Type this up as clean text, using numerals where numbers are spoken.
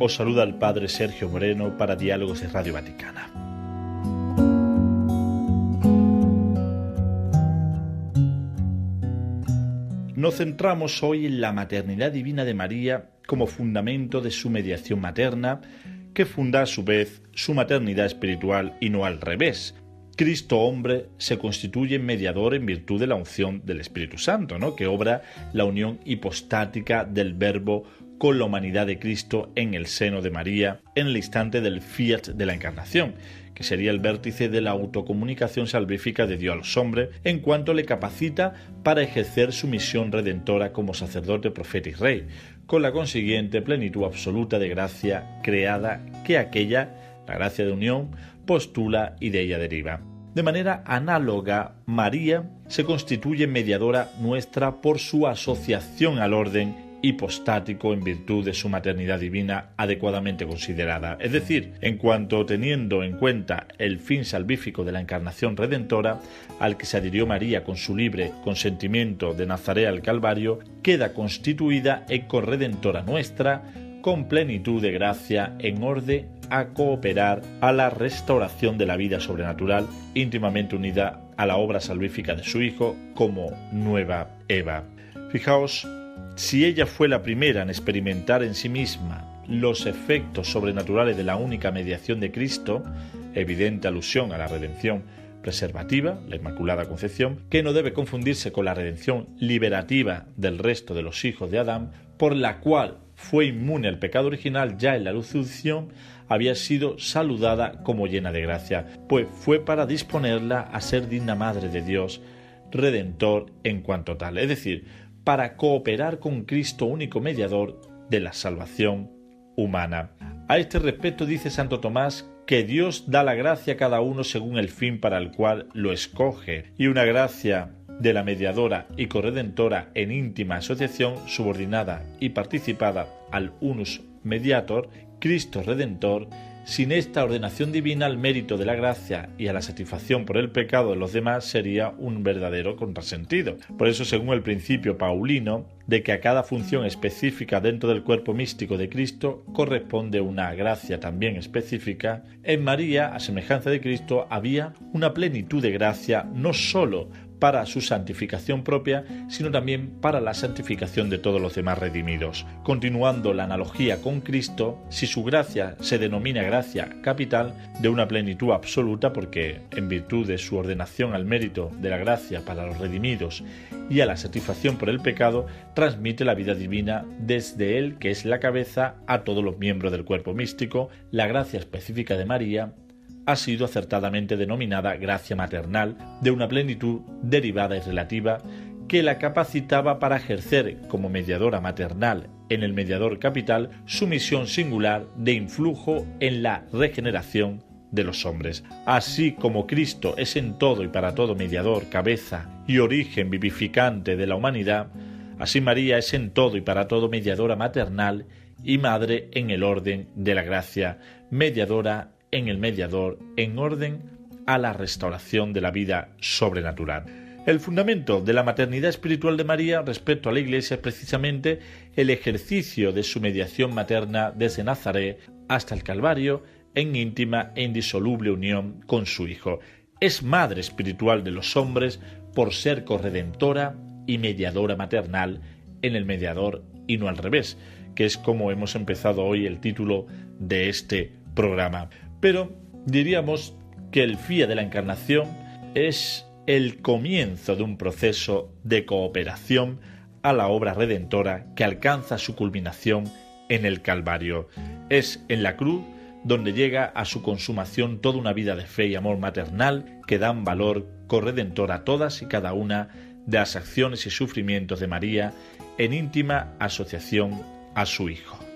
Os saluda el Padre Sergio Moreno para Diálogos de Radio Vaticana. Nos centramos hoy en la maternidad divina de María como fundamento de su mediación materna, que funda a su vez su maternidad espiritual y no al revés. Cristo hombre se constituye mediador en virtud de la unción del Espíritu Santo, ¿no?, que obra la unión hipostática del Verbo con la humanidad de Cristo en el seno de María en el instante del fiat de la encarnación, que sería el vértice de la autocomunicación salvífica de Dios a los hombres, en cuanto le capacita para ejercer su misión redentora como sacerdote, profeta y rey, con la consiguiente plenitud absoluta de gracia creada que aquella, la gracia de unión, postula y de ella deriva. De manera análoga, María se constituye mediadora nuestra por su asociación al orden hipostático en virtud de su maternidad divina adecuadamente considerada, es decir, en cuanto teniendo en cuenta el fin salvífico de la encarnación redentora al que se adhirió María con su libre consentimiento de Nazaret al Calvario, queda constituida en corredentora nuestra con plenitud de gracia en orden a cooperar a la restauración de la vida sobrenatural íntimamente unida a la obra salvífica de su Hijo como nueva Eva. Fijaos, si ella fue la primera en experimentar en sí misma los efectos sobrenaturales de la única mediación de Cristo, evidente alusión a la redención preservativa, la Inmaculada Concepción, que no debe confundirse con la redención liberativa del resto de los hijos de Adán, por la cual fue inmune al pecado original, ya en la Anunciación había sido saludada como llena de gracia, pues fue para disponerla a ser digna madre de Dios, redentor en cuanto tal, es decir, para cooperar con Cristo, único mediador de la salvación humana. A este respecto dice Santo Tomás que Dios da la gracia a cada uno según el fin para el cual lo escoge, y una gracia de la mediadora y corredentora en íntima asociación, subordinada y participada al unus mediator, Cristo Redentor. Sin esta ordenación divina, el mérito de la gracia y a la satisfacción por el pecado de los demás sería un verdadero contrasentido. Por eso, según el principio paulino, de que a cada función específica dentro del cuerpo místico de Cristo corresponde una gracia también específica, en María, a semejanza de Cristo, había una plenitud de gracia no sólo para su santificación propia, sino también para la santificación de todos los demás redimidos. Continuando la analogía con Cristo, si su gracia se denomina gracia capital, de una plenitud absoluta, porque en virtud de su ordenación al mérito de la gracia para los redimidos y a la satisfacción por el pecado, transmite la vida divina desde él, que es la cabeza, a todos los miembros del cuerpo místico. La gracia específica de María ha sido acertadamente denominada gracia maternal, de una plenitud derivada y relativa que la capacitaba para ejercer como mediadora maternal en el mediador capital su misión singular de influjo en la regeneración de los hombres. Así como Cristo es en todo y para todo mediador, cabeza y origen vivificante de la humanidad, así María es en todo y para todo mediadora maternal y madre en el orden de la gracia, mediadora en el mediador en orden a la restauración de la vida sobrenatural. El fundamento de la maternidad espiritual de María respecto a la Iglesia es precisamente el ejercicio de su mediación materna desde Nazaret hasta el Calvario en íntima e indisoluble unión con su Hijo. Es madre espiritual de los hombres por ser corredentora y mediadora maternal en el mediador y no al revés, que es como hemos empezado hoy el título de este programa. Pero diríamos que el fiat de la encarnación es el comienzo de un proceso de cooperación a la obra redentora que alcanza su culminación en el Calvario. Es en la cruz donde llega a su consumación toda una vida de fe y amor maternal que dan valor corredentor a todas y cada una de las acciones y sufrimientos de María en íntima asociación a su Hijo.